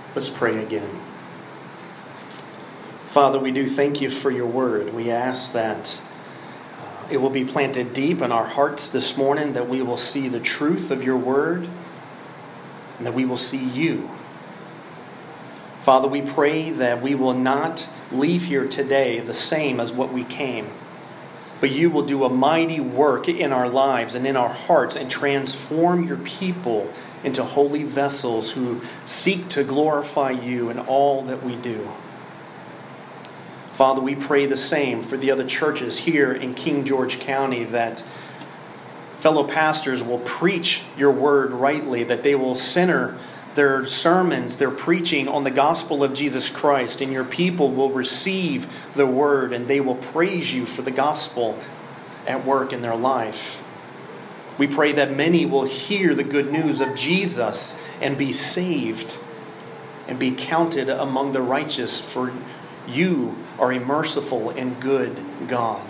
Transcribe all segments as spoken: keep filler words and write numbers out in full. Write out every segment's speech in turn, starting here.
Let's pray again. Father, we do thank you for your word. We ask that uh, it will be planted deep in our hearts this morning, that we will see the truth of your word, and that we will see you. Father, we pray that we will not leave here today the same as what we came, but you will do a mighty work in our lives and in our hearts and transform your people into holy vessels who seek to glorify you in all that we do. Father, we pray the same for the other churches here in King George County, that fellow pastors will preach your word rightly, that they will center their sermons, their preaching on the gospel of Jesus Christ, and your people will receive the word and they will praise you for the gospel at work in their life. We pray that many will hear the good news of Jesus and be saved and be counted among the righteous, for you are a merciful and good God.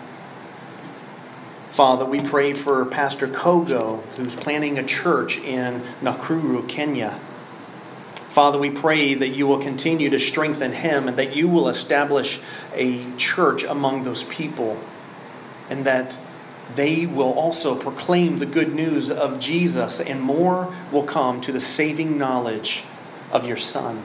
Father, we pray for Pastor Kogo, who's planning a church in Nakuru, Kenya. Father, we pray that you will continue to strengthen him and that you will establish a church among those people, and that they will also proclaim the good news of Jesus, and more will come to the saving knowledge of your Son.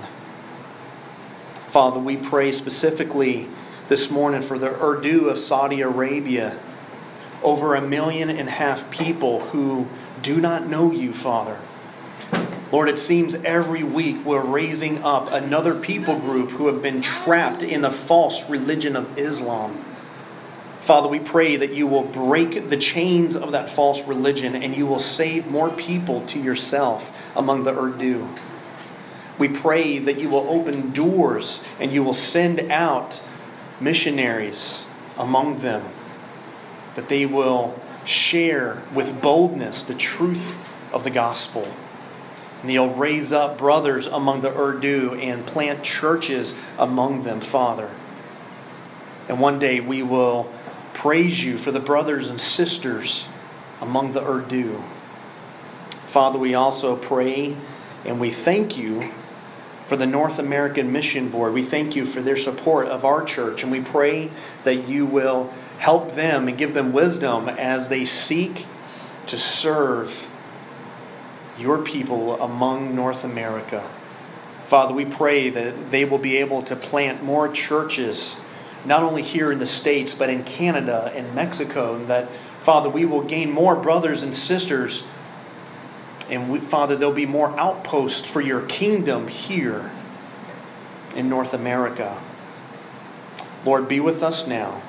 Father, we pray specifically this morning for the Urdu of Saudi Arabia. Over a million and a half people who do not know you, Father. Lord, it seems every week we're raising up another people group who have been trapped in the false religion of Islam. Father, we pray that you will break the chains of that false religion and you will save more people to yourself among the Urdu. We pray that you will open doors and you will send out missionaries among them, that they will share with boldness the truth of the gospel. And you'll raise up brothers among the Urdu and plant churches among them, Father. And one day we will praise you for the brothers and sisters among the Urdu. Father, we also pray and we thank you for the North American Mission Board. We thank you for their support of our church, and we pray that you will help them and give them wisdom as they seek to serve your people among North America. Father, we pray that they will be able to plant more churches, not only here in the States, but in Canada and Mexico, and that, Father, we will gain more brothers and sisters, and we, Father, there'll be more outposts for your kingdom here in North America. Lord, be with us now.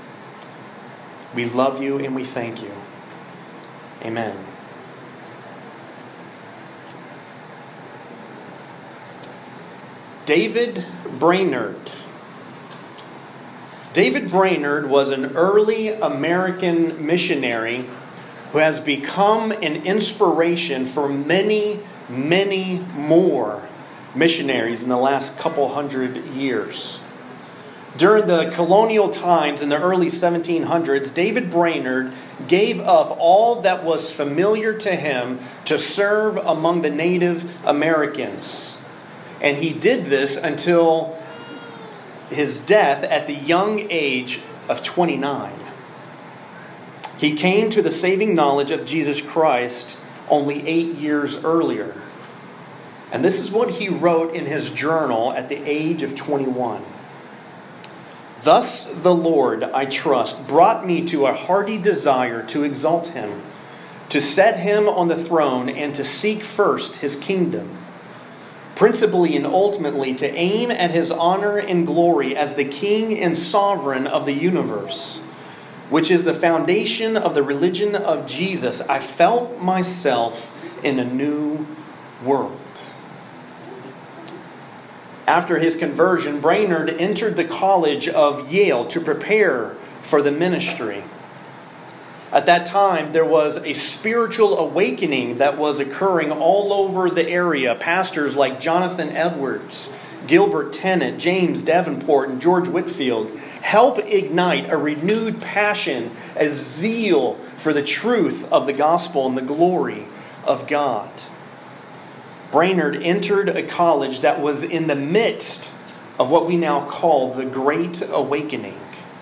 We love you and we thank you. Amen. David Brainerd. David Brainerd was an early American missionary who has become an inspiration for many, many more missionaries in the last couple hundred years. During the colonial times in the early seventeen hundreds, David Brainerd gave up all that was familiar to him to serve among the Native Americans. And he did this until his death at the young age of twenty-nine. He came to the saving knowledge of Jesus Christ only eight years earlier. And this is what he wrote in his journal at the age of twenty-one. Thus the Lord, I trust, brought me to a hearty desire to exalt him, to set him on the throne, and to seek first his kingdom, principally and ultimately to aim at his honor and glory as the King and Sovereign of the universe, which is the foundation of the religion of Jesus. I felt myself in a new world. After his conversion, Brainerd entered the College of Yale to prepare for the ministry. At that time, there was a spiritual awakening that was occurring all over the area. Pastors like Jonathan Edwards, Gilbert Tennant, James Davenport, and George Whitefield help ignite a renewed passion, a zeal for the truth of the gospel and the glory of God. Brainerd entered a college that was in the midst of what we now call the Great Awakening.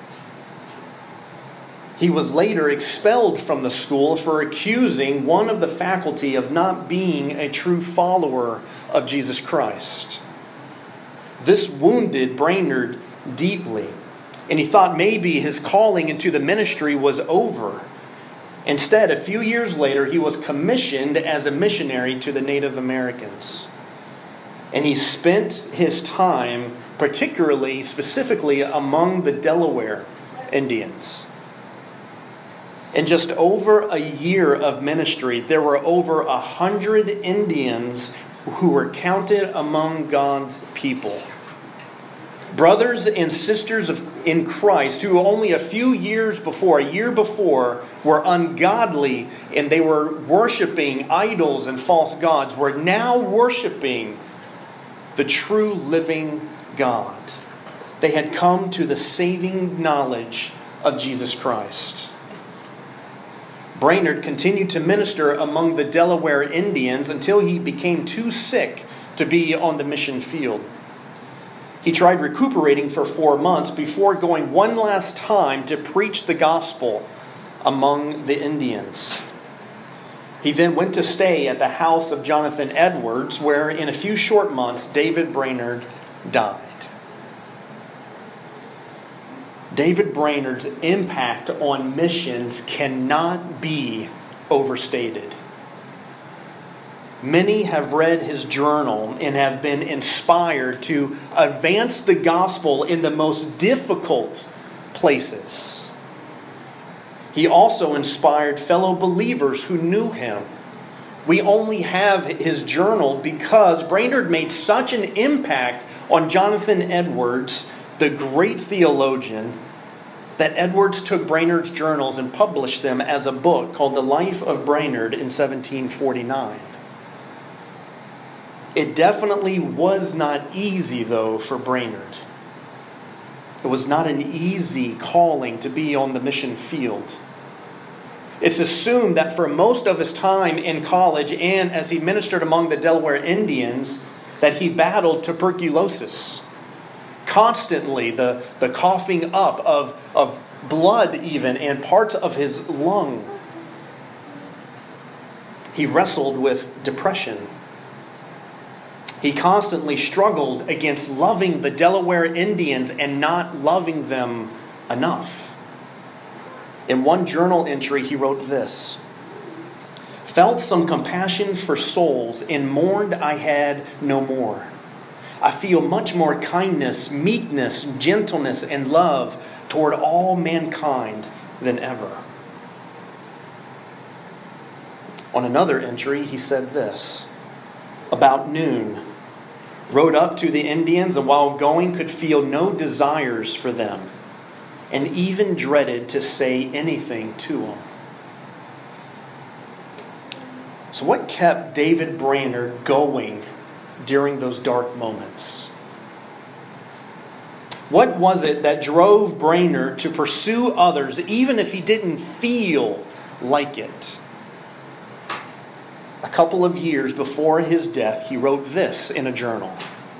He was later expelled from the school for accusing one of the faculty of not being a true follower of Jesus Christ. This wounded Brainerd deeply, and he thought maybe his calling into the ministry was over. Instead, a few years later, he was commissioned as a missionary to the Native Americans. And he spent his time, particularly, specifically, among the Delaware Indians. In just over a year of ministry, there were over a hundred Indians who were counted among God's people. Brothers and sisters of, in Christ who only a few years before, a year before, were ungodly and they were worshiping idols and false gods, were now worshiping the true living God. They had come to the saving knowledge of Jesus Christ. Brainerd continued to minister among the Delaware Indians until he became too sick to be on the mission field. He tried recuperating for four months before going one last time to preach the gospel among the Indians. He then went to stay at the house of Jonathan Edwards, where in a few short months, David Brainerd died. David Brainerd's impact on missions cannot be overstated. Many have read his journal and have been inspired to advance the gospel in the most difficult places. He also inspired fellow believers who knew him. We only have his journal because Brainerd made such an impact on Jonathan Edwards, the great theologian, that Edwards took Brainerd's journals and published them as a book called The Life of Brainerd in seventeen forty-nine. It definitely was not easy, though, for Brainerd. It was not an easy calling to be on the mission field. It's assumed that for most of his time in college and as he ministered among the Delaware Indians, that he battled tuberculosis. Constantly, the, the coughing up of, of blood even and parts of his lung. He wrestled with depression. He constantly struggled against loving the Delaware Indians and not loving them enough. In one journal entry, he wrote this: "Felt some compassion for souls and mourned I had no more. I feel much more kindness, meekness, gentleness, and love toward all mankind than ever." On another entry, he said this: "About noon, rode up to the Indians, and while going could feel no desires for them, and even dreaded to say anything to them." So what kept David Brainerd going during those dark moments? What was it that drove Brainerd to pursue others even if he didn't feel like it? A couple of years before his death, he wrote this in a journal: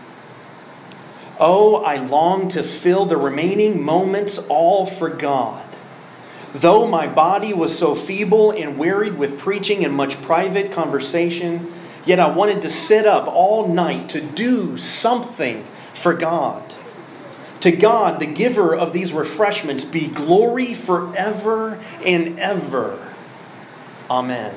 "Oh, I long to fill the remaining moments all for God. Though my body was so feeble and wearied with preaching and much private conversation, yet I wanted to sit up all night to do something for God. To God, the giver of these refreshments, be glory forever and ever. Amen."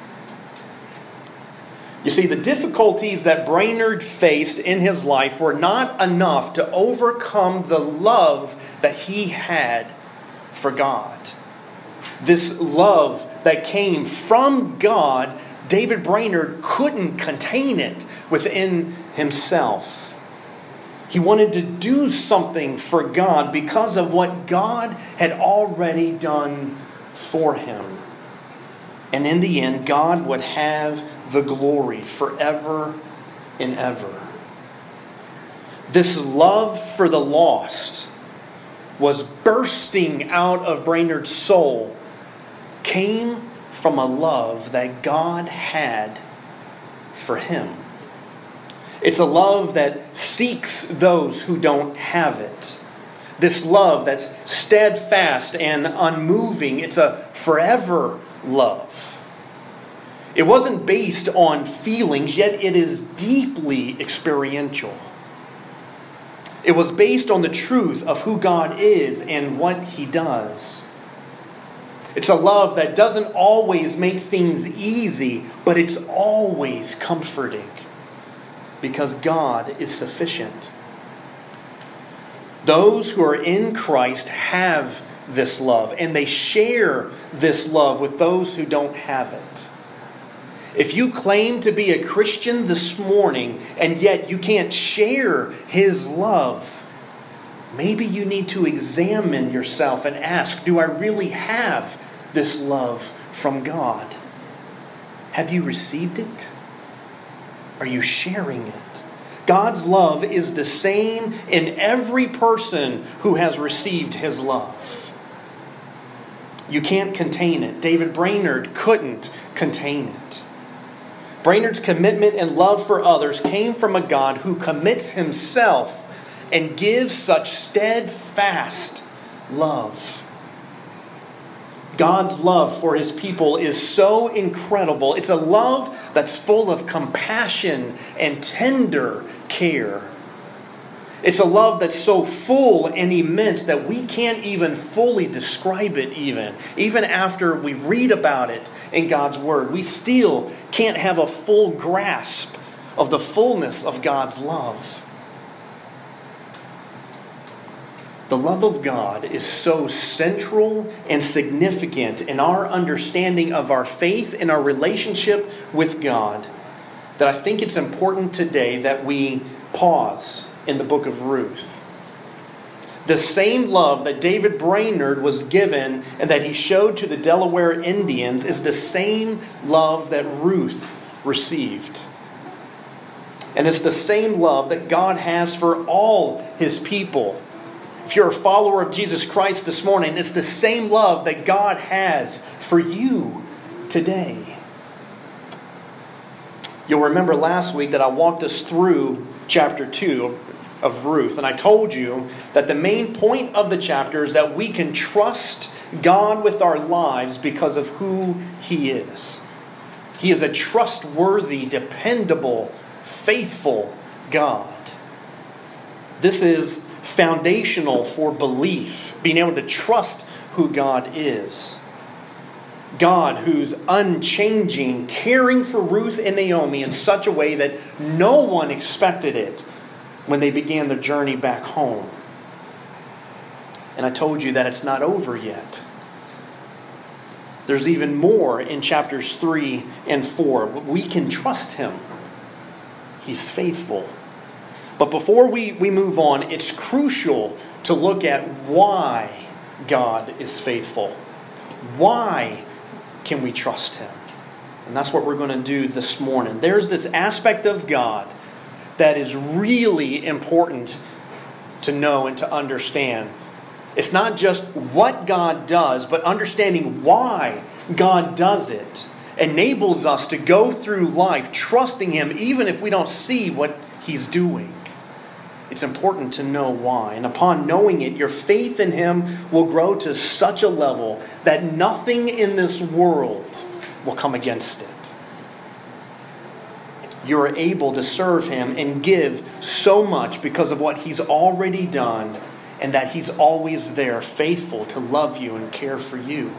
You see, the difficulties that Brainerd faced in his life were not enough to overcome the love that he had for God. This love that came from God, David Brainerd couldn't contain it within himself. He wanted to do something for God because of what God had already done for him. And in the end, God would have the glory forever and ever. This love for the lost was bursting out of Brainerd's soul, came from a love that God had for him. It's a love that seeks those who don't have it. This love that's steadfast and unmoving. It's a forever love. It wasn't based on feelings, yet it is deeply experiential. It was based on the truth of who God is and what He does. It's a love that doesn't always make things easy, but it's always comforting because God is sufficient. Those who are in Christ have this love, and they share this love with those who don't have it. If you claim to be a Christian this morning, and yet you can't share His love, maybe you need to examine yourself and ask, do I really have this love from God? Have you received it? Are you sharing it? God's love is the same in every person who has received His love. You can't contain it. David Brainerd couldn't contain it. Brainerd's commitment and love for others came from a God who commits Himself and gives such steadfast love. God's love for His people is so incredible. It's a love that's full of compassion and tender care. It's a love that's so full and immense that we can't even fully describe it even. Even after we read about it in God's Word, we still can't have a full grasp of the fullness of God's love. The love of God is so central and significant in our understanding of our faith and our relationship with God that I think it's important today that we pause in the book of Ruth. The same love that David Brainerd was given and that he showed to the Delaware Indians is the same love that Ruth received. And it's the same love that God has for all His people. If you're a follower of Jesus Christ this morning, it's the same love that God has for you today. You'll remember last week that I walked us through chapter two of Ruth, and I told you that the main point of the chapter is that we can trust God with our lives because of who He is. He is a trustworthy, dependable, faithful God. This is foundational for belief, being able to trust who God is. God who's unchanging, caring for Ruth and Naomi in such a way that no one expected it when they began their journey back home. And I told you that it's not over yet. There's even more in chapters three and four. We can trust Him. He's faithful. But before we, we move on, it's crucial to look at why God is faithful. Why can we trust Him? And that's what we're going to do this morning. There's this aspect of God that is really important to know and to understand. It's not just what God does, but understanding why God does it enables us to go through life trusting Him even if we don't see what He's doing. It's important to know why. And upon knowing it, your faith in Him will grow to such a level that nothing in this world will come against it. You are able to serve Him and give so much because of what He's already done, and that He's always there, faithful to love you and care for you.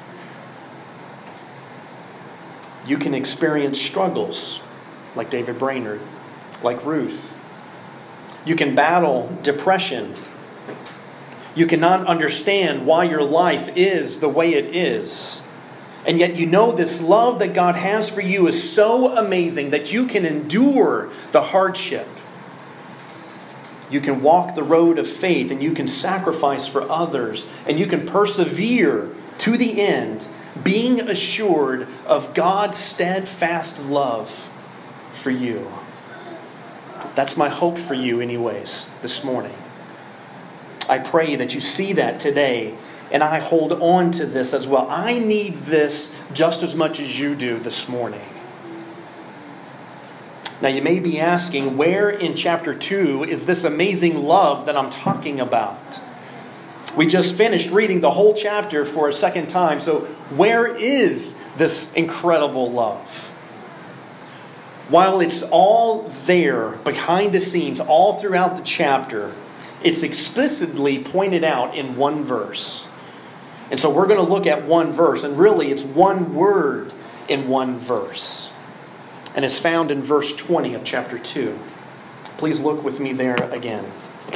You can experience struggles like David Brainerd, like Ruth. You can battle depression. You cannot understand why your life is the way it is. And yet you know this love that God has for you is so amazing that you can endure the hardship. You can walk the road of faith and you can sacrifice for others. And you can persevere to the end, being assured of God's steadfast love for you. That's my hope for you anyways this morning. I pray that you see that today, and I hold on to this as well. I need this just as much as you do this morning. Now you may be asking, where in chapter two is this amazing love that I'm talking about? We just finished reading the whole chapter for a second time, so where is this incredible love? While it's all there behind the scenes, all throughout the chapter, it's explicitly pointed out in one verse. And so we're going to look at one verse, and really it's one word in one verse. And it's found in verse twenty of chapter two. Please look with me there again.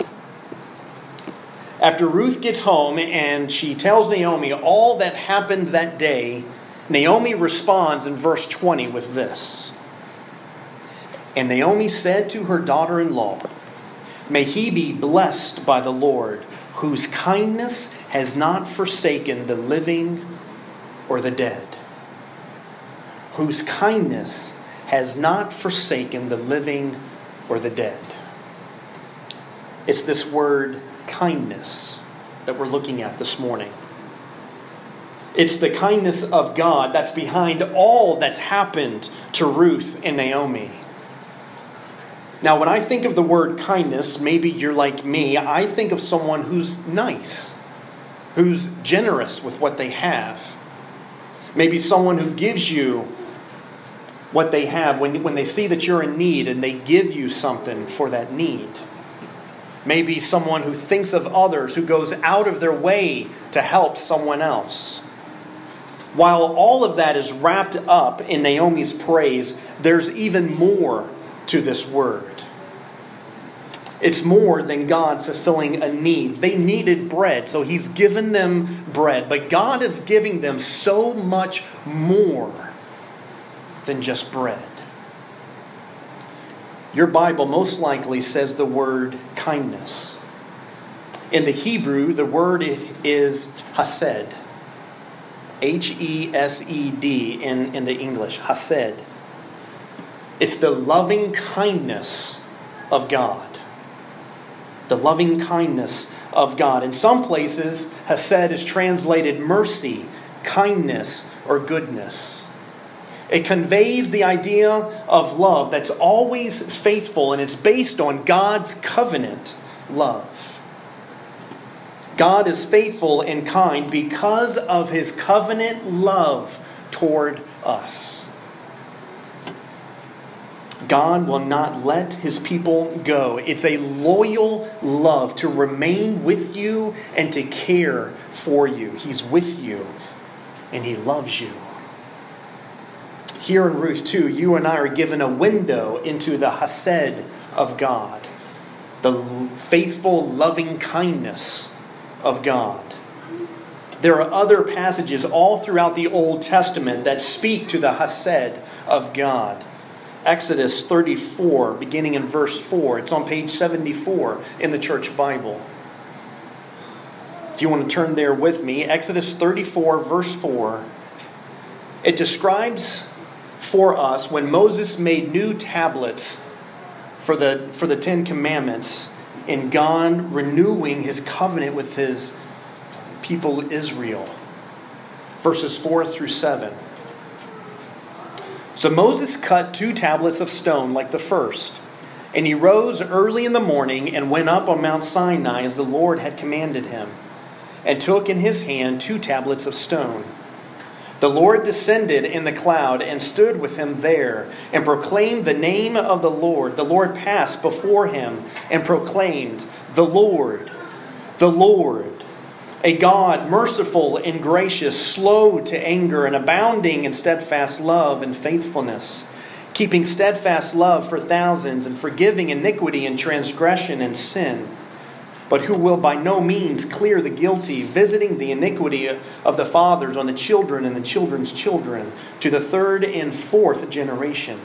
After Ruth gets home and she tells Naomi all that happened that day, Naomi responds in verse twenty with this. And Naomi said to her daughter-in-law, "May he be blessed by the Lord, whose kindness has not forsaken the living or the dead." Whose kindness has not forsaken the living or the dead. It's this word kindness that we're looking at this morning. It's the kindness of God that's behind all that's happened to Ruth and Naomi. Now, when I think of the word kindness, maybe you're like me, I think of someone who's nice, who's generous with what they have. Maybe someone who gives you what they have when, when they see that you're in need and they give you something for that need. Maybe someone who thinks of others, who goes out of their way to help someone else. While all of that is wrapped up in Naomi's praise, there's even more to this word. It's more than God fulfilling a need. They needed bread, so He's given them bread. But God is giving them so much more than just bread. Your Bible most likely says the word kindness. In the Hebrew, the word is hesed. H E S E D in, in the English. Hesed. It's the loving kindness of God. The loving kindness of God. In some places, hesed is translated mercy, kindness, or goodness. It conveys the idea of love that's always faithful, and it's based on God's covenant love. God is faithful and kind because of His covenant love toward us. God will not let His people go. It's a loyal love to remain with you and to care for you. He's with you and He loves you. Here in Ruth two, you and I are given a window into the hesed of God, the faithful, loving kindness of God. There are other passages all throughout the Old Testament that speak to the hesed of God. Exodus thirty-four, beginning in verse four. It's on page seventy-four in the Church Bible. If you want to turn there with me, Exodus thirty-four, verse four. It describes for us when Moses made new tablets for the, for the Ten Commandments, and God renewing His covenant with His people Israel. Verses four through seven. So Moses cut two tablets of stone like the first, and he rose early in the morning and went up on Mount Sinai as the Lord had commanded him, and took in his hand two tablets of stone. The Lord descended in the cloud and stood with him there, and proclaimed the name of the Lord. The Lord passed before him and proclaimed, "The Lord, the Lord, a God merciful and gracious, slow to anger, and abounding in steadfast love and faithfulness, keeping steadfast love for thousands, and forgiving iniquity and transgression and sin, but who will by no means clear the guilty, visiting the iniquity of the fathers on the children and the children's children, to the third and fourth generation."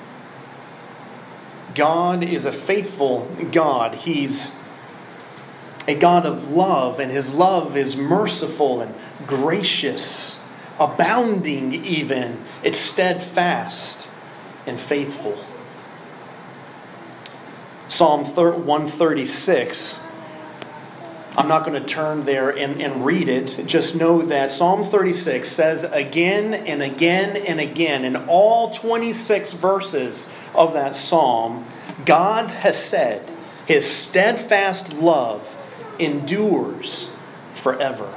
God is a faithful God. He's a God of love, and His love is merciful and gracious, abounding even. It's steadfast and faithful. Psalm one thirty-six. I'm not going to turn there and, and read it. Just know that Psalm thirty-six says again and again and again in all twenty-six verses of that psalm, God has said his steadfast love endures forever.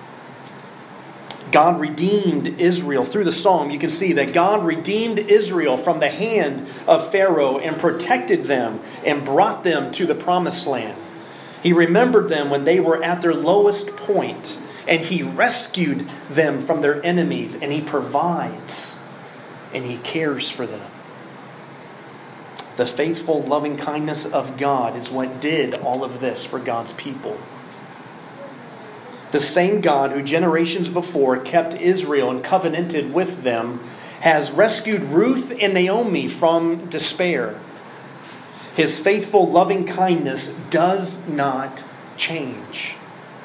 God redeemed Israel. Through the psalm, you can see that God redeemed Israel from the hand of Pharaoh and protected them and brought them to the promised land. He remembered them when they were at their lowest point, and he rescued them from their enemies, and he provides, and he cares for them. The faithful loving kindness of God is what did all of this for God's people. The same God who generations before kept Israel and covenanted with them has rescued Ruth and Naomi from despair. His faithful loving kindness does not change.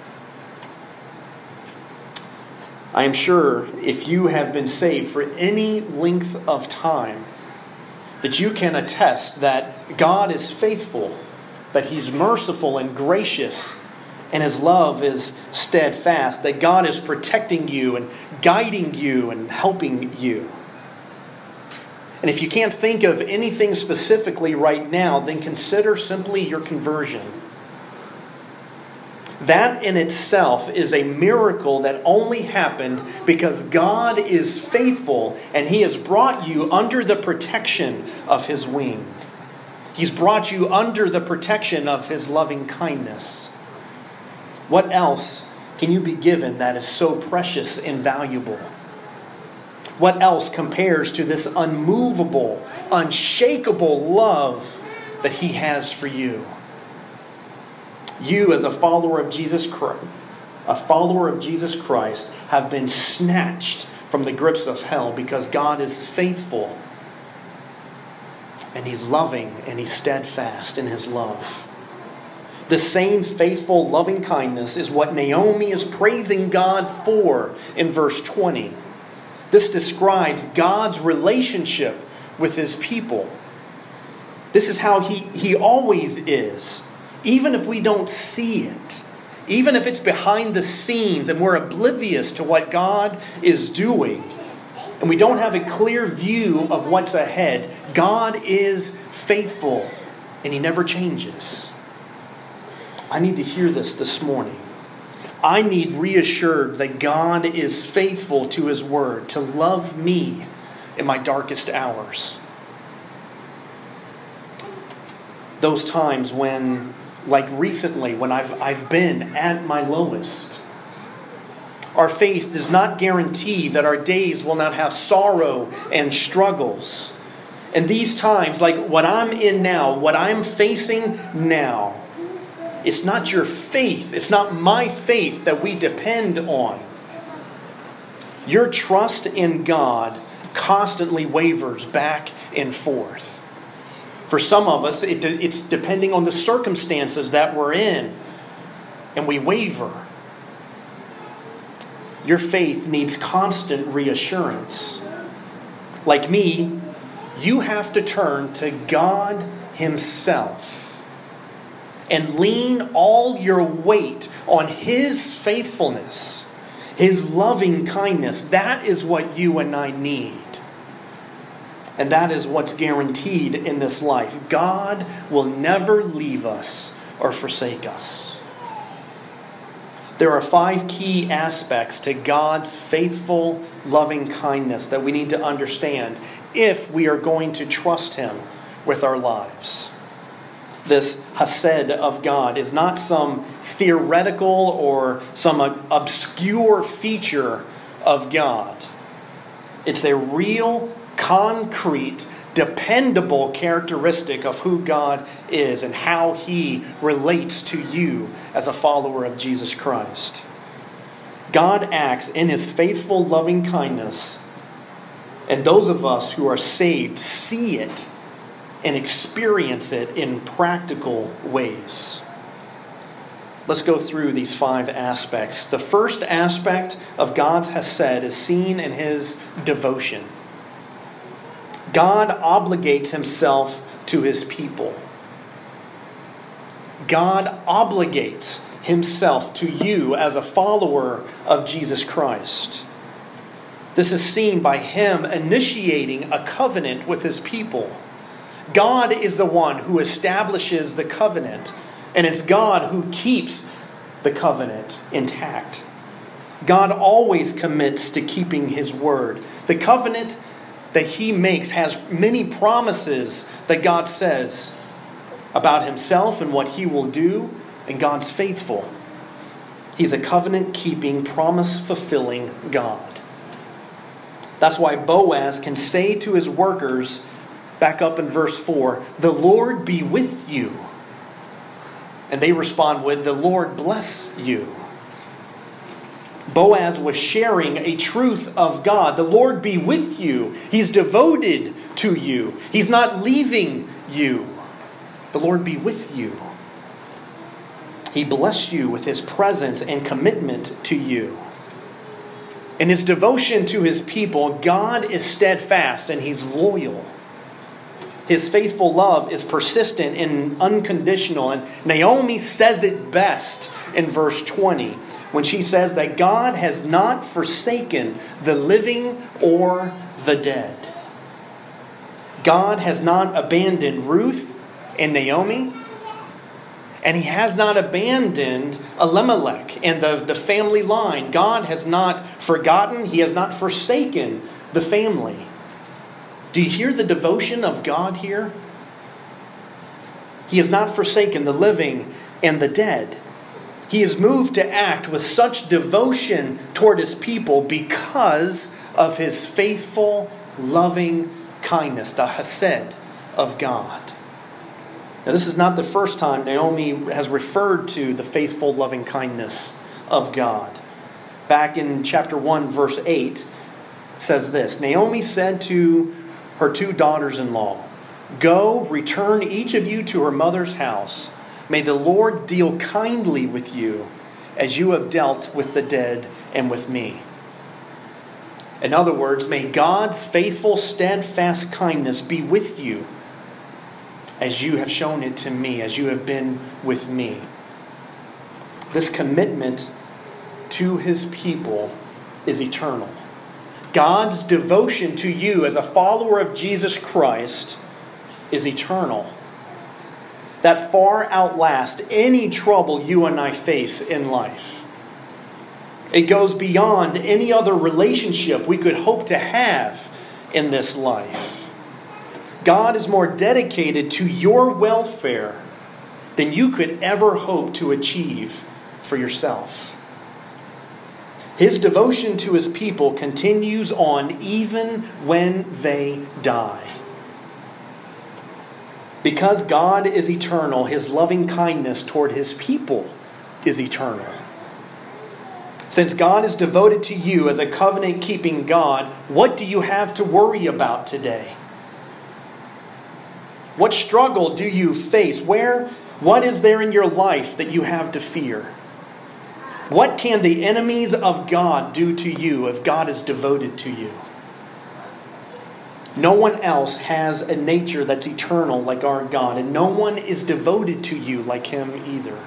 I am sure if you have been saved for any length of time, that you can attest that God is faithful, that He's merciful and gracious, and His love is steadfast, that God is protecting you and guiding you and helping you. And if you can't think of anything specifically right now, then consider simply your conversion. That in itself is a miracle that only happened because God is faithful and He has brought you under the protection of His wing. He's brought you under the protection of His loving kindness. What else can you be given that is so precious and valuable? What else compares to this unmovable, unshakable love that He has for you? You, as a follower of Jesus Christ, a follower of Jesus Christ, have been snatched from the grips of hell because God is faithful and He's loving and He's steadfast in His love. The same faithful loving kindness is what Naomi is praising God for in verse twenty. This describes God's relationship with His people. This is how He, he always is. Even if we don't see it, even if it's behind the scenes and we're oblivious to what God is doing, and we don't have a clear view of what's ahead, God is faithful and He never changes. I need to hear this this morning. I need reassured that God is faithful to His word, to love me in my darkest hours. Those times when, like recently, when I've, I've been at my lowest. Our faith does not guarantee that our days will not have sorrow and struggles. And these times, like what I'm in now, what I'm facing now, it's not your faith, it's not my faith that we depend on. Your trust in God constantly wavers back and forth. For some of us, it, it's depending on the circumstances that we're in, and we waver. Your faith needs constant reassurance. Like me, you have to turn to God Himself and lean all your weight on His faithfulness, His loving kindness. That is what you and I need. And that is what's guaranteed in this life. God will never leave us or forsake us. There are five key aspects to God's faithful, loving kindness that we need to understand if we are going to trust Him with our lives. This Hesed of God is not some theoretical or some obscure feature of God. It's a real, concrete, dependable characteristic of who God is and how He relates to you as a follower of Jesus Christ. God acts in His faithful loving kindness, and those of us who are saved see it and experience it in practical ways. Let's go through these five aspects. The first aspect of God's Hesed is seen in His devotion. God obligates Himself to His people. God obligates Himself to you as a follower of Jesus Christ. This is seen by Him initiating a covenant with His people. God is the one who establishes the covenant, and it's God who keeps the covenant intact. God always commits to keeping His word. The covenant that He makes has many promises that God says about Himself and what He will do, and God's faithful. He's a covenant-keeping, promise-fulfilling God. That's why Boaz can say to his workers, back up in verse four, "The Lord be with you." And they respond with, "The Lord bless you." Boaz was sharing a truth of God. The Lord be with you. He's devoted to you. He's not leaving you. The Lord be with you. He blessed you with His presence and commitment to you. In His devotion to His people, God is steadfast and He's loyal. His faithful love is persistent and unconditional. And Naomi says it best in verse twenty when she says that God has not forsaken the living or the dead. God has not abandoned Ruth and Naomi. And He has not abandoned Elimelech and the, the family line. God has not forgotten. He has not forsaken the family. Do you hear the devotion of God here? He has not forsaken the living and the dead. He is moved to act with such devotion toward His people because of His faithful, loving kindness, the hesed of God. Now, this is not the first time Naomi has referred to the faithful, loving kindness of God. Back in chapter one, verse eight, it says this, Naomi said to her two daughters-in-law, "Go, return each of you to her mother's house. May the Lord deal kindly with you as you have dealt with the dead and with me." In other words, may God's faithful, steadfast kindness be with you as you have shown it to me, as you have been with me. This commitment to His people is eternal. God's devotion to you as a follower of Jesus Christ is eternal. That far outlasts any trouble you and I face in life. It goes beyond any other relationship we could hope to have in this life. God is more dedicated to your welfare than you could ever hope to achieve for yourself. His devotion to His people continues on even when they die. Because God is eternal, His loving kindness toward His people is eternal. Since God is devoted to you as a covenant-keeping God, what do you have to worry about today? What struggle do you face? Where, what is there in your life that you have to fear? What can the enemies of God do to you if God is devoted to you? No one else has a nature that's eternal like our God, and no one is devoted to you like Him either.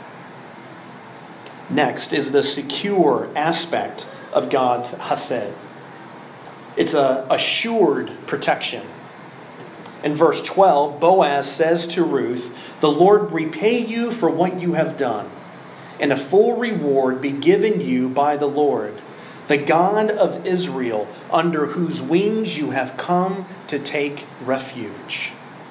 Next is the secure aspect of God's hesed. It's a assured protection. In verse twelve, Boaz says to Ruth, "The Lord repay you for what you have done, and a full reward be given you by the Lord, the God of Israel, under whose wings you have come to take refuge."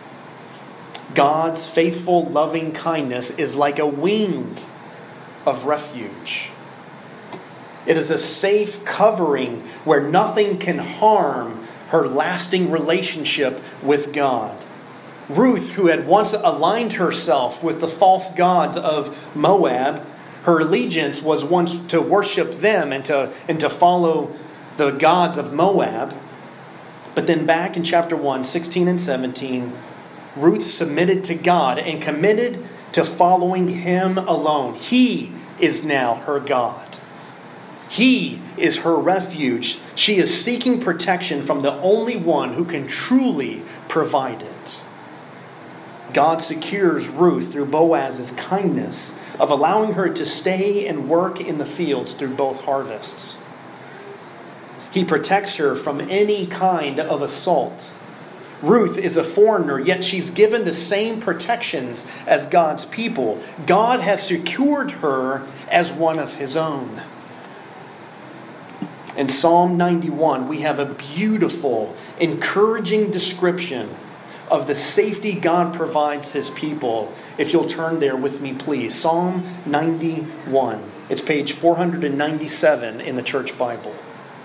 God's faithful, loving kindness is like a wing of refuge. It is a safe covering where nothing can harm her lasting relationship with God. Ruth, who had once aligned herself with the false gods of Moab, her allegiance was once to worship them and to, and to follow the gods of Moab. But then back in chapter one, sixteen and seventeen, Ruth submitted to God and committed to following Him alone. He is now her God. He is her refuge. She is seeking protection from the only one who can truly provide it. God secures Ruth through Boaz's kindness of allowing her to stay and work in the fields through both harvests. He protects her from any kind of assault. Ruth is a foreigner, yet she's given the same protections as God's people. God has secured her as one of his own. In Psalm ninety-one, we have a beautiful, encouraging description of the safety God provides his people. If you'll turn there with me, please. Psalm ninety-one. It's page four hundred ninety-seven in the church Bible.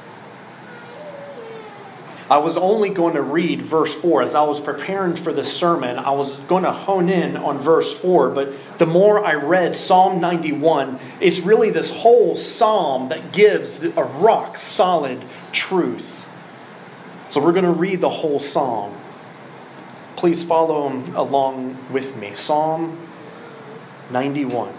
I was only going to read verse four. As I was preparing for this sermon, I was going to hone in on verse four. But the more I read Psalm ninety-one, it's really this whole psalm that gives a rock solid truth. So we're going to read the whole psalm. Please follow along with me. Psalm ninety-one.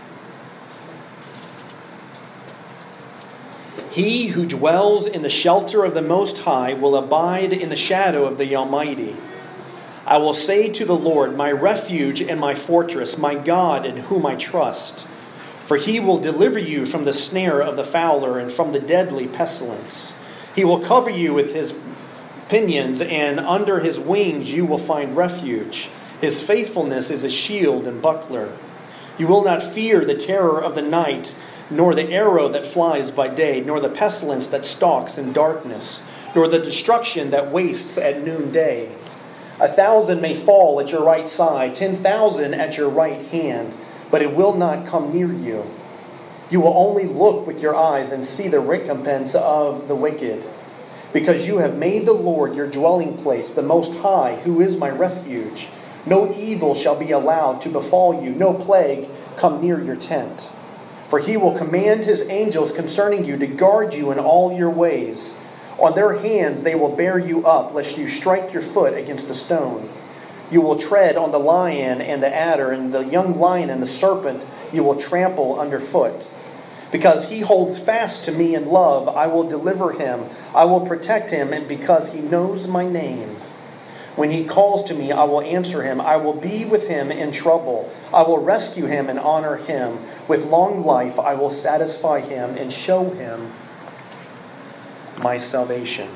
He who dwells in the shelter of the Most High will abide in the shadow of the Almighty. I will say to the Lord, my refuge and my fortress, my God in whom I trust. For he will deliver you from the snare of the fowler and from the deadly pestilence. He will cover you with his pinions, and under his wings you will find refuge. His faithfulness is a shield and buckler. You will not fear the terror of the night, nor the arrow that flies by day, nor the pestilence that stalks in darkness, nor the destruction that wastes at noonday. A thousand may fall at your right side, ten thousand at your right hand, but it will not come near you. You will only look with your eyes and see the recompense of the wicked. Because you have made the Lord your dwelling place, the Most High, who is my refuge. No evil shall be allowed to befall you, no plague come near your tent. For he will command his angels concerning you to guard you in all your ways. On their hands they will bear you up, lest you strike your foot against a stone. You will tread on the lion and the adder, and the young lion and the serpent you will trample underfoot. Because he holds fast to me in love, I will deliver him. I will protect him, and because he knows my name. When he calls to me, I will answer him. I will be with him in trouble. I will rescue him and honor him. With long life I will satisfy him and show him my salvation.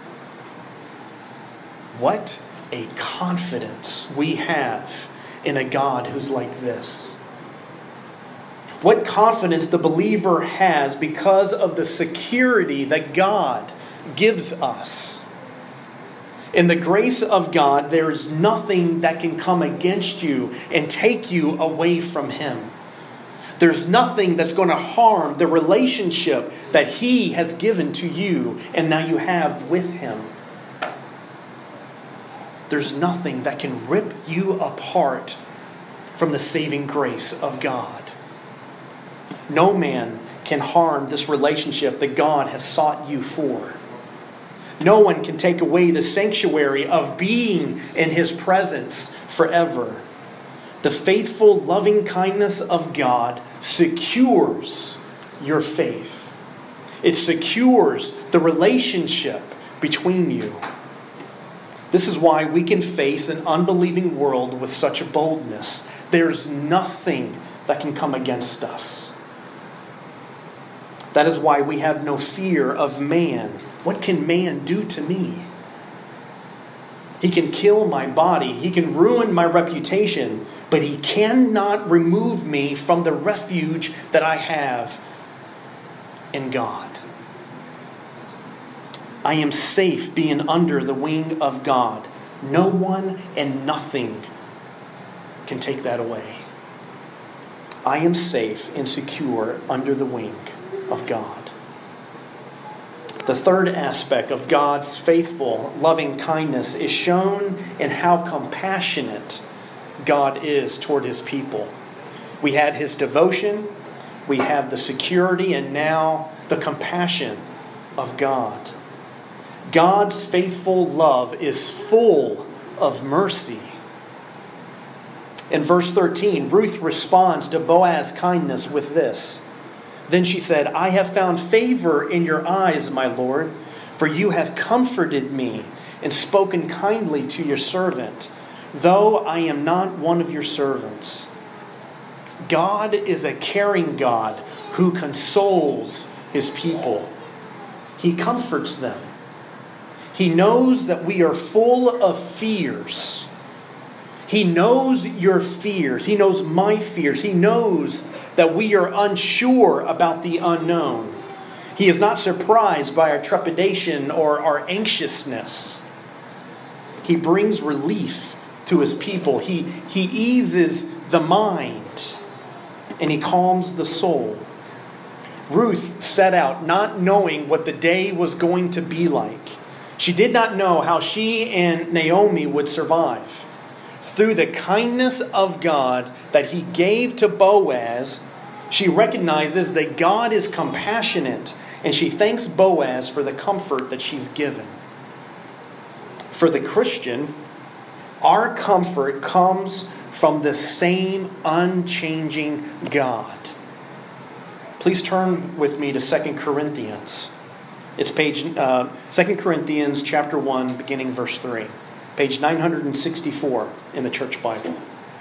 What a confidence we have in a God who's like this. What confidence the believer has because of the security that God gives us. In the grace of God, there is nothing that can come against you and take you away from him. There's nothing that's going to harm the relationship that he has given to you and now you have with him. There's nothing that can rip you apart from the saving grace of God. No man can harm this relationship that God has sought you for. No one can take away the sanctuary of being in his presence forever. The faithful, loving kindness of God secures your faith. It secures the relationship between you. This is why we can face an unbelieving world with such a boldness. There's nothing that can come against us. That is why we have no fear of man. What can man do to me? He can kill my body. He can ruin my reputation. But he cannot remove me from the refuge that I have in God. I am safe being under the wing of God. No one and nothing can take that away. I am safe and secure under the wing of God. The third aspect of God's faithful, loving kindness is shown in how compassionate God is toward his people. We had his devotion, we have the security, and now the compassion of God. God's faithful love is full of mercy. In verse thirteen, Ruth responds to Boaz's kindness with this. Then she said, I have found favor in your eyes, my Lord, for you have comforted me and spoken kindly to your servant, though I am not one of your servants. God is a caring God who consoles his people. He comforts them. He knows that we are full of fears. He knows your fears. He knows my fears. He knows that we are unsure about the unknown. He is not surprised by our trepidation or our anxiousness. He brings relief to his people. He, he eases the mind and he calms the soul. Ruth set out not knowing what the day was going to be like. She did not know how she and Naomi would survive. Through the kindness of God that he gave to Boaz, she recognizes that God is compassionate, and she thanks Boaz for the comfort that she's given. For the Christian, our comfort comes from the same unchanging God. Please turn with me to Second Corinthians. It's page uh, Second Corinthians chapter one, beginning verse three. Page nine sixty-four in the Church Bible.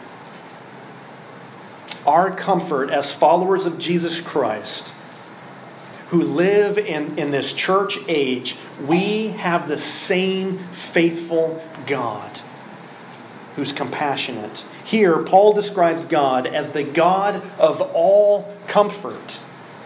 Our comfort as followers of Jesus Christ, who live in, in this church age, we have the same faithful God who's compassionate. Here, Paul describes God as the God of all comfort.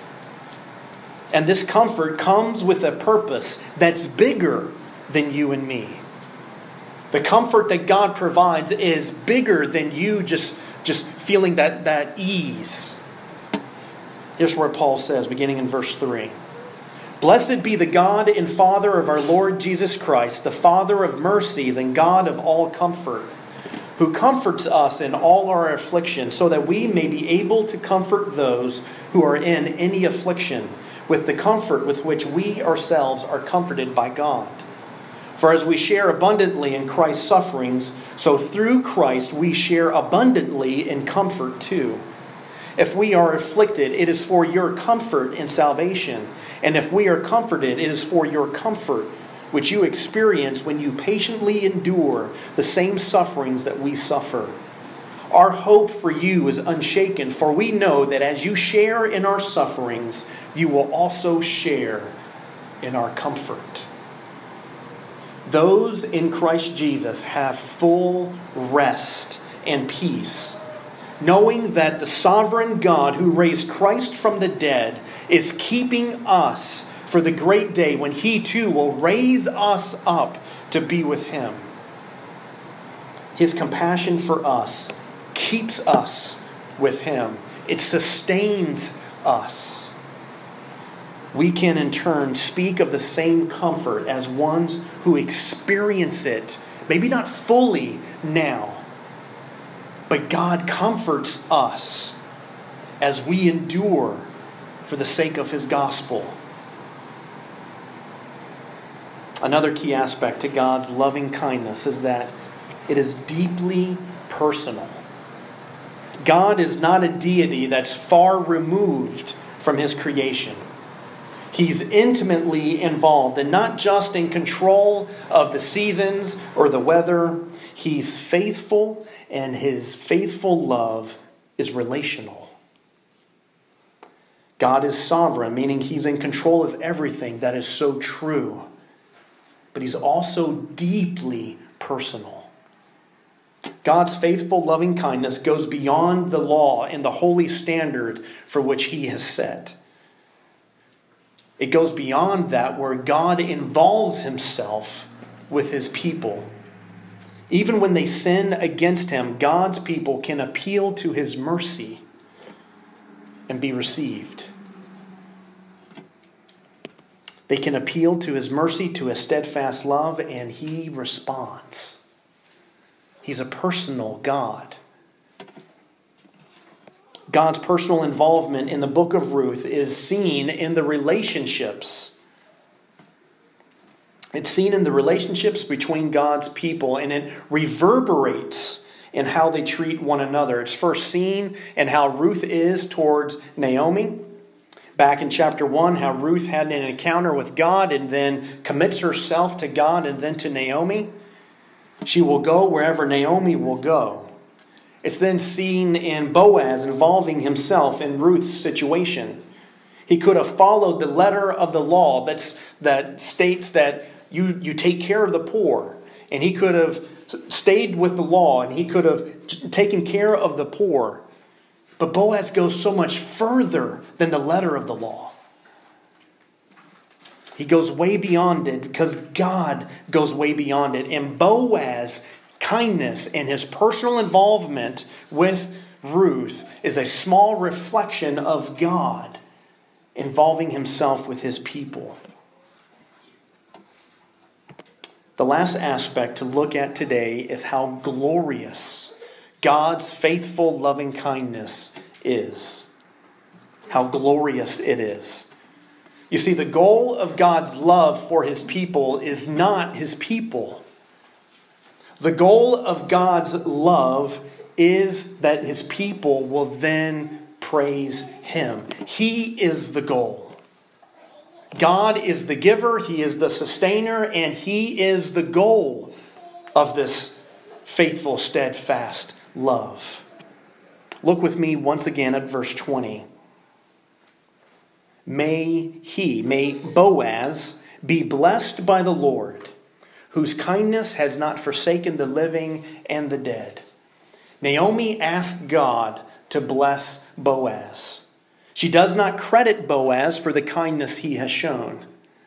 And this comfort comes with a purpose that's bigger than you and me. The comfort that God provides is bigger than you just, just feeling that, that ease. Here's where Paul says, beginning in verse three. Blessed be the God and Father of our Lord Jesus Christ, the Father of mercies and God of all comfort, who comforts us in all our affliction, so that we may be able to comfort those who are in any affliction, with the comfort with which we ourselves are comforted by God. For as we share abundantly in Christ's sufferings, so through Christ we share abundantly in comfort too. If we are afflicted, it is for your comfort and salvation. And if we are comforted, it is for your comfort, which you experience when you patiently endure the same sufferings that we suffer. Our hope for you is unshaken, for we know that as you share in our sufferings, you will also share in our comfort. Those in Christ Jesus have full rest and peace, knowing that the sovereign God who raised Christ from the dead is keeping us for the great day when He too will raise us up to be with Him. His compassion for us keeps us with Him. It sustains us. We can in turn speak of the same comfort as ones who experience it, maybe not fully now, but God comforts us as we endure for the sake of His gospel. Another key aspect to God's loving kindness is that it is deeply personal. God is not a deity that's far removed from His creation. He's intimately involved and not just in control of the seasons or the weather. He's faithful, and His faithful love is relational. God is sovereign, meaning He's in control of everything. That is so true. But He's also deeply personal. God's faithful loving kindness goes beyond the law and the holy standard for which He has set. It goes beyond that, where God involves Himself with His people. Even when they sin against Him, God's people can appeal to His mercy and be received. They can appeal to His mercy, to His steadfast love, and He responds. He's a personal God. God's personal involvement in the book of Ruth is seen in the relationships. It's seen in the relationships between God's people, and it reverberates in how they treat one another. It's first seen in how Ruth is towards Naomi. Back in chapter one, how Ruth had an encounter with God and then commits herself to God and then to Naomi. She will go wherever Naomi will go. It's then seen in Boaz involving himself in Ruth's situation. He could have followed the letter of the law that's, that states that you, you take care of the poor. And he could have stayed with the law, and he could have taken care of the poor. But Boaz goes so much further than the letter of the law. He goes way beyond it because God goes way beyond it. And Boaz's kindness and his personal involvement with Ruth is a small reflection of God involving himself with his people. The last aspect to look at today is how glorious God's faithful loving kindness is. How glorious it is. You see, the goal of God's love for his people is not his people. The goal of God's love is that his people will then praise him. He is the goal. God is the giver, he is the sustainer, and he is the goal of this faithful, steadfast love. Look with me once again at verse twenty. May he, may Boaz, be blessed by the Lord, whose kindness has not forsaken the living and the dead. Naomi asked God to bless Boaz. She does not credit Boaz for the kindness he has shown.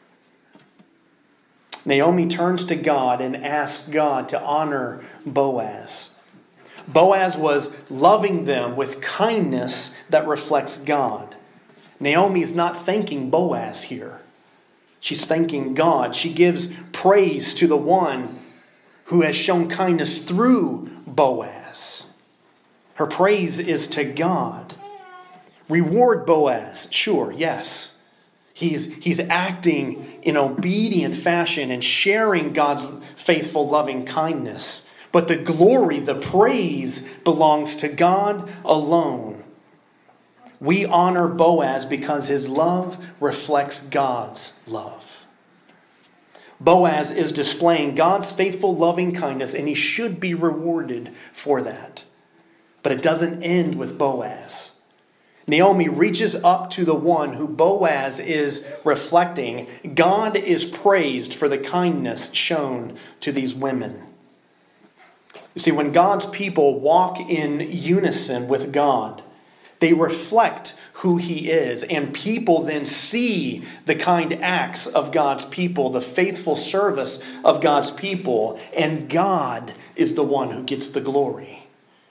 Naomi turns to God and asks God to honor Boaz. Boaz was loving them with kindness that reflects God. Naomi's not thanking Boaz here. She's thanking God. She gives praise to the one who has shown kindness through Boaz. Her praise is to God. Reward Boaz, sure, yes. He's, he's acting in obedient fashion and sharing God's faithful loving kindness. But the glory, the praise belongs to God alone. We honor Boaz because his love reflects God's love. Boaz is displaying God's faithful loving kindness, and he should be rewarded for that. But it doesn't end with Boaz. Naomi reaches up to the one who Boaz is reflecting. God is praised for the kindness shown to these women. You see, when God's people walk in unison with God, they reflect who he is, and people then see the kind acts of God's people, the faithful service of God's people, and God is the one who gets the glory.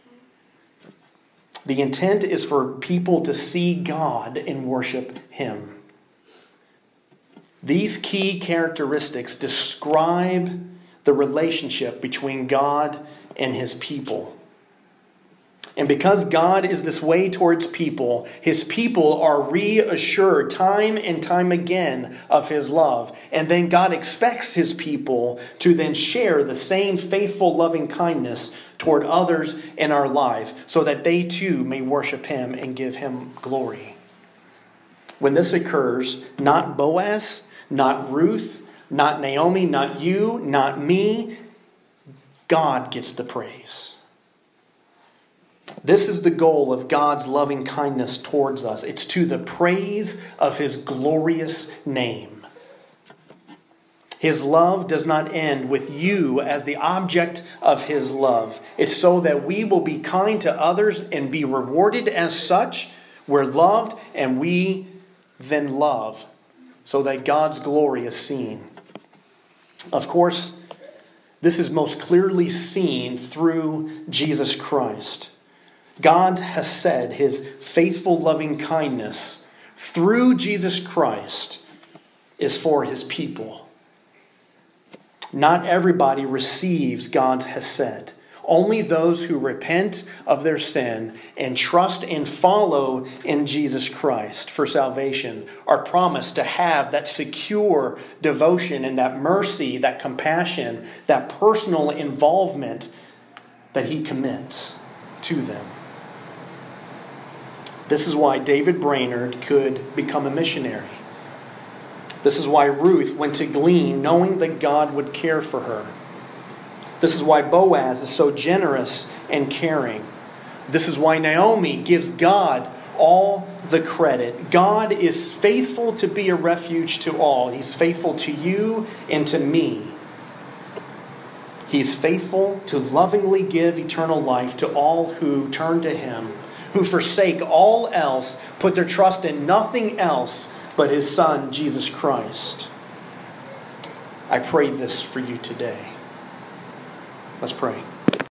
The intent is for people to see God and worship him. These key characteristics describe the relationship between God and his people. And because God is this way towards people, his people are reassured time and time again of his love. And then God expects his people to then share the same faithful loving kindness toward others in our life, so that they too may worship him and give him glory. When this occurs, not Boaz, not Ruth, not Naomi, not you, not me, God gets the praise. This is the goal of God's loving kindness towards us. It's to the praise of his glorious name. His love does not end with you as the object of his love. It's so that we will be kind to others and be rewarded as such. We're loved and we then love, so that God's glory is seen. Of course, this is most clearly seen through Jesus Christ. God has said his faithful loving kindness through Jesus Christ is for his people. Not everybody receives God's hesed. Only those who repent of their sin and trust and follow in Jesus Christ for salvation are promised to have that secure devotion and that mercy, that compassion, that personal involvement that he commits to them. This is why David Brainerd could become a missionary. This is why Ruth went to glean, knowing that God would care for her. This is why Boaz is so generous and caring. This is why Naomi gives God all the credit. God is faithful to be a refuge to all. He's faithful to you and to me. He's faithful to lovingly give eternal life to all who turn to Him, who forsake all else, put their trust in nothing else but His Son, Jesus Christ. I pray this for you today. Let's pray.